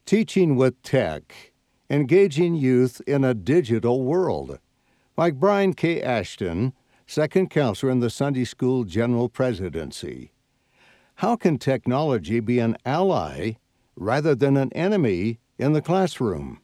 Teaching with Tech, Engaging Youth in a Digital World, by Brian K. Ashton, second counselor in the Sunday School General Presidency. How can technology be an ally rather than an enemy in the classroom?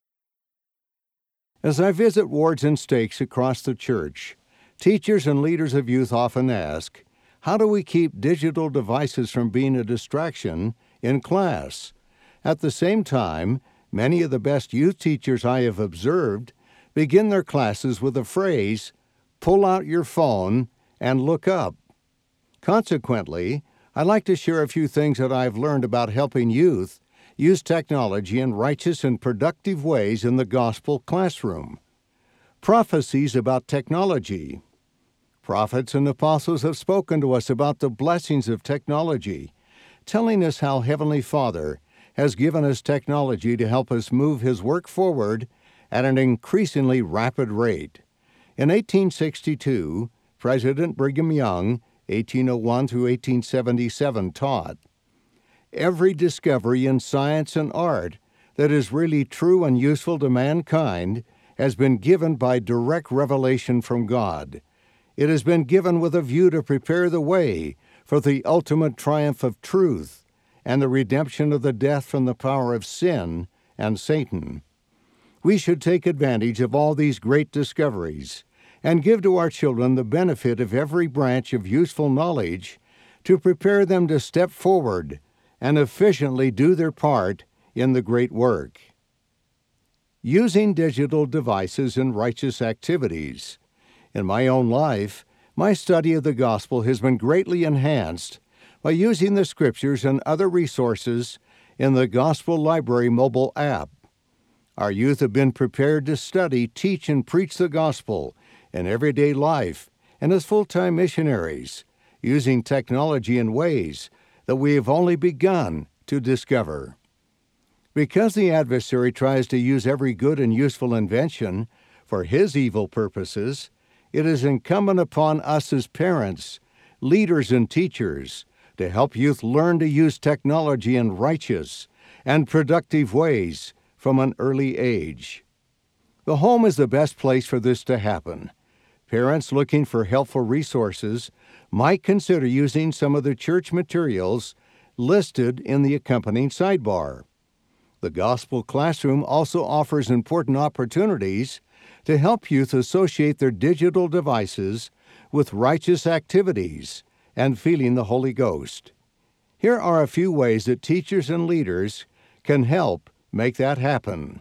As I visit wards and stakes across the church, teachers and leaders of youth often ask, how do we keep digital devices from being a distraction in class? At the same time, many of the best youth teachers I have observed begin their classes with the phrase, pull out your phone and look up. Consequently, I'd like to share a few things that I've learned about helping youth use technology in righteous and productive ways in the gospel classroom. Prophecies about technology. Prophets and apostles have spoken to us about the blessings of technology, telling us how Heavenly Father has given us technology to help us move His work forward at an increasingly rapid rate. In 1862, President Brigham Young, 1801 through 1877, taught, "Every discovery in science and art that is really true and useful to mankind has been given by direct revelation from God. It has been given with a view to prepare the way for the ultimate triumph of truth and the redemption of the death from the power of sin and Satan. We should take advantage of all these great discoveries and give to our children the benefit of every branch of useful knowledge to prepare them to step forward and efficiently do their part in the great work." Using digital devices in righteous activities. In my own life, my study of the gospel has been greatly enhanced by using the scriptures and other resources in the Gospel Library mobile app. Our youth have been prepared to study, teach, and preach the gospel in everyday life and as full-time missionaries, using technology in ways that we have only begun to discover. Because the adversary tries to use every good and useful invention for his evil purposes, it is incumbent upon us as parents, leaders, and teachers to help youth learn to use technology in righteous and productive ways from an early age. The home is the best place for this to happen. Parents looking for helpful resources might consider using some of the church materials listed in the accompanying sidebar. The Gospel Classroom also offers important opportunities to help youth associate their digital devices with righteous activities and feeling the Holy Ghost. Here are a few ways that teachers and leaders can help make that happen.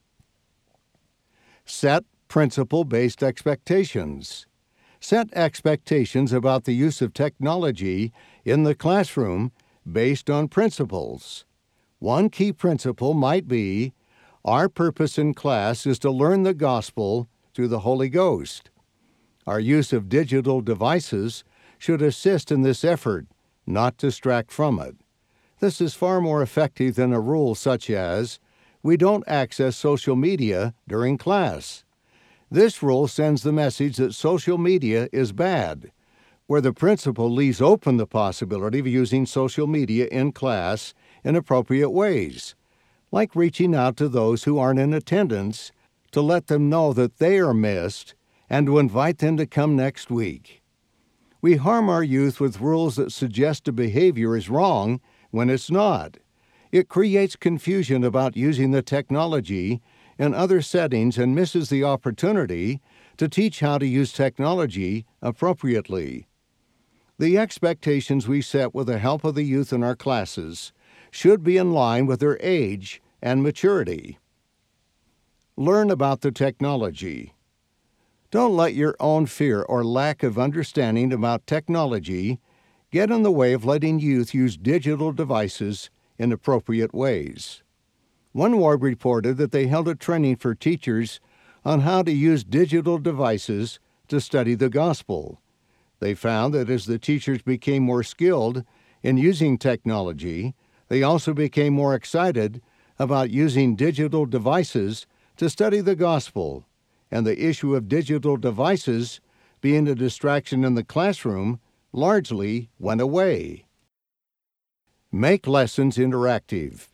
Set principle-based expectations. Set expectations about the use of technology in the classroom based on principles. One key principle might be, our purpose in class is to learn the gospel through the Holy Ghost. Our use of digital devices should assist in this effort, not distract from it. This is far more effective than a rule such as, we don't access social media during class. This rule sends the message that social media is bad, where the principal leaves open the possibility of using social media in class in appropriate ways, like reaching out to those who aren't in attendance to let them know that they are missed and to invite them to come next week. We harm our youth with rules that suggest a behavior is wrong when it's not. It creates confusion about using the technology in other settings and misses the opportunity to teach how to use technology appropriately. The expectations we set with the help of the youth in our classes should be in line with their age and maturity. Learn about the technology. Don't let your own fear or lack of understanding about technology get in the way of letting youth use digital devices in appropriate ways. One ward reported that they held a training for teachers on how to use digital devices to study the gospel. They found that as the teachers became more skilled in using technology, they also became more excited about using digital devices to study the gospel, and the issue of digital devices being a distraction in the classroom largely went away. Make lessons interactive.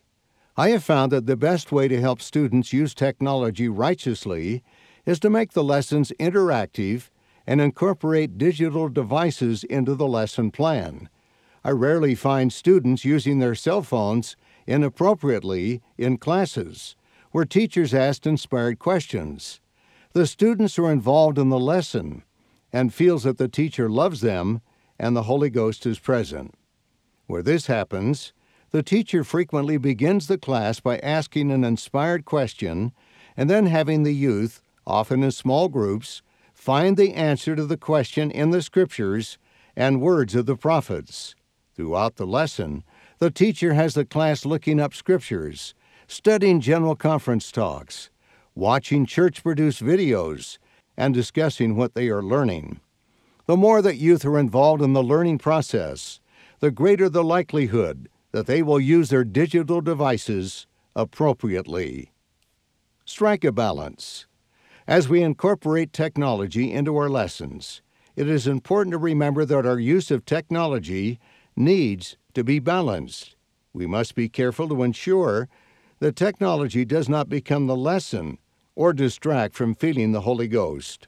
I have found that the best way to help students use technology righteously is to make the lessons interactive and incorporate digital devices into the lesson plan. I rarely find students using their cell phones inappropriately in classes, where teachers ask inspired questions. The students are involved in the lesson and feels that the teacher loves them and the Holy Ghost is present. Where this happens, the teacher frequently begins the class by asking an inspired question and then having the youth, often in small groups, find the answer to the question in the Scriptures and words of the prophets. Throughout the lesson, the teacher has the class looking up Scriptures, studying general conference talks, watching church-produced videos, and discussing what they are learning. The more that youth are involved in the learning process, the greater the likelihood that they will use their digital devices appropriately. Strike a balance. As we incorporate technology into our lessons, it is important to remember that our use of technology needs to be balanced. We must be careful to ensure that technology does not become the lesson or distract from feeling the Holy Ghost.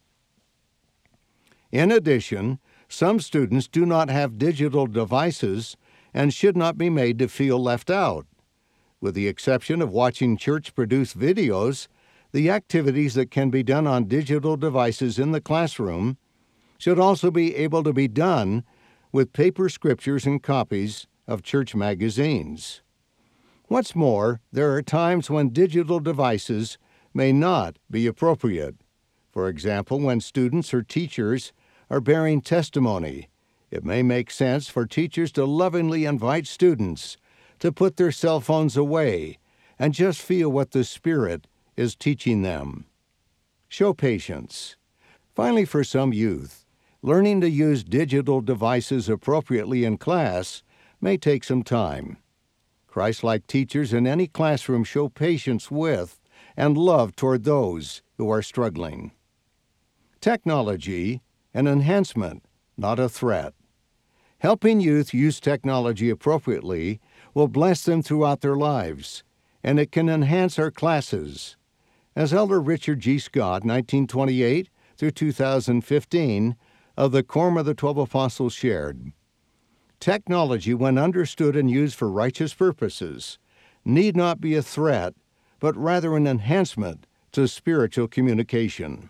In addition, some students do not have digital devices and should not be made to feel left out. With the exception of watching church-produced videos, the activities that can be done on digital devices in the classroom should also be able to be done with paper scriptures and copies of church magazines. What's more, there are times when digital devices may not be appropriate. For example, when students or teachers are bearing testimony, it may make sense for teachers to lovingly invite students to put their cell phones away and just feel what the Spirit is teaching them. Show patience. Finally, for some youth, learning to use digital devices appropriately in class may take some time. Christ-like teachers in any classroom show patience with and love toward those who are struggling. Technology, an enhancement, not a threat. Helping youth use technology appropriately will bless them throughout their lives, and it can enhance our classes. As Elder Richard G. Scott, 1928 through 2015, of the Quorum of the 12 Apostles shared, technology, when understood and used for righteous purposes, need not be a threat, but rather an enhancement to spiritual communication.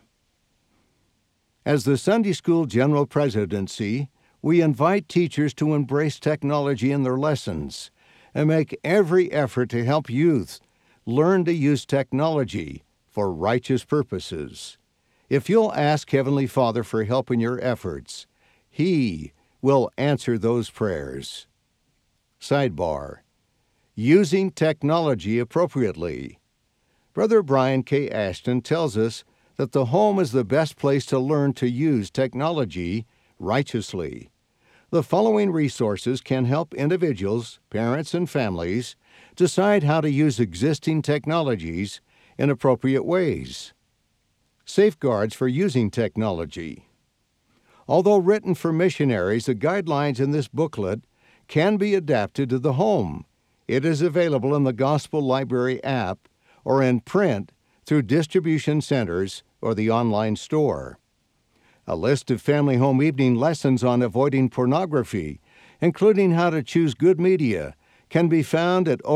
As the Sunday School General Presidency, we invite teachers to embrace technology in their lessons and make every effort to help youth learn to use technology for righteous purposes. If you'll ask Heavenly Father for help in your efforts, He will answer those prayers. Sidebar: Using technology appropriately. Brother Brian K. Ashton tells us that the home is the best place to learn to use technology righteously. The following resources can help individuals, parents, and families decide how to use existing technologies in appropriate ways. Safeguards for using technology. Although written for missionaries, the guidelines in this booklet can be adapted to the home. It is available in the Gospel Library app or in print through distribution centers or the online store. A list of family home evening lessons on avoiding pornography, including how to choose good media, can be found at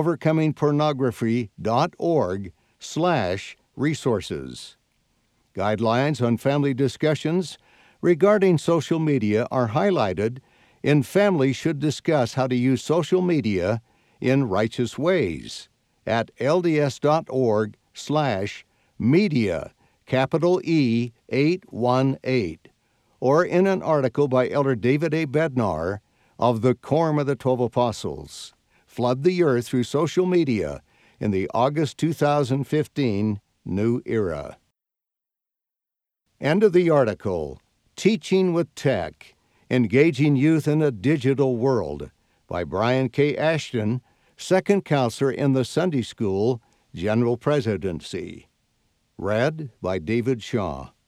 overcomingpornography.org/resources. Guidelines on family discussions regarding social media are highlighted in Families Should Discuss How to Use Social Media in Righteous Ways at lds.org/media, capital E 818, or in an article by Elder David A. Bednar of the Quorum of the 12 Apostles, Flood the Earth Through Social Media in the August 2015 New Era. End of the article, Teaching with Tech, Engaging Youth in a Digital World, by Brian K. Ashton, Second Counselor in the Sunday School General Presidency. Read by David Shaw.